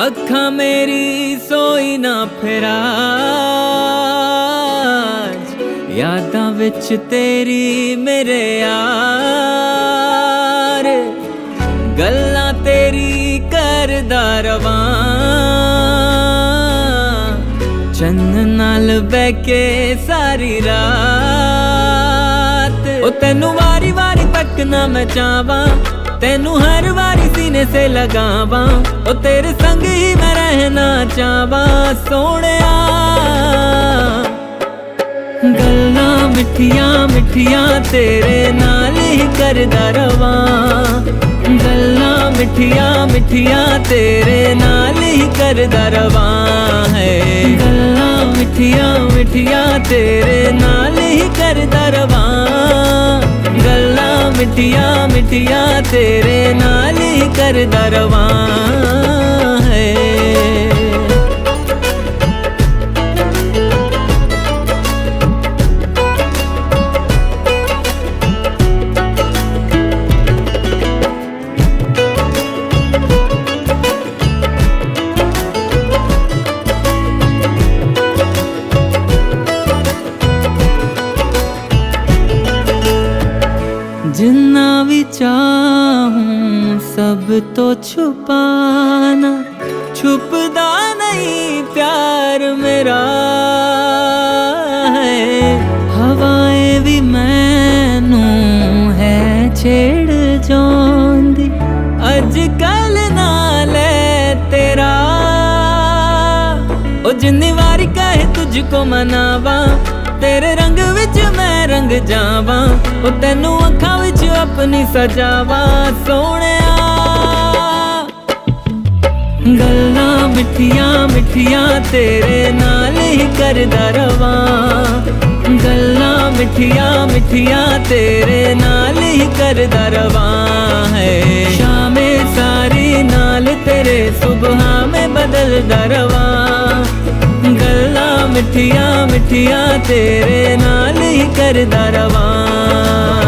अखा मेरी सोई ना फिर आज, यादां विच तेरी मेरे यार, गल्लां तेरी करदा रवां, चन्न नाल बैह के सारी रात। ओ तेनू वारी वारी तकना मैं चाहवां, तेनू हर बारी सीने से लगावा, ओ तेरे संग ही मैं रहना चाहवा सोहणिया। गल्लां मिठियां मिठियां तेरे नाल ही करदा रवां, गल्लां मिठियां मिठियां तेरे नाल ही करदा रवां है, गल्लां मिठियां मिठियां तेरे नाल ही करदा रवां, गल्लां मिठियां मिठियां तेरे नाल ही करदा रवां है। जिन्ना भी चाहूं सब तो छुपाना, छुपदा नहीं प्यार मेरा है, हवाएं भी मैनू है छेड़ जांदी, अजकल नाल तेरा। ओ जिन्नी वारी कहे तुझको मनावा, तेरे रंग विच मैं रंग जावा, ओ तेनू अखां विच अपनी सजावा सोहणिया। गल्लां मिठियां मिठियां तेरे नाल ही करदा रवां, गल्लां मिठियां मिठियां तेरे नाल ही करदा रवां है, शामे सारी नाल तेरे सुबह में बदलदा रवां, गल्लां मिठियां मिठियां तेरे नाल ही करदा रवां।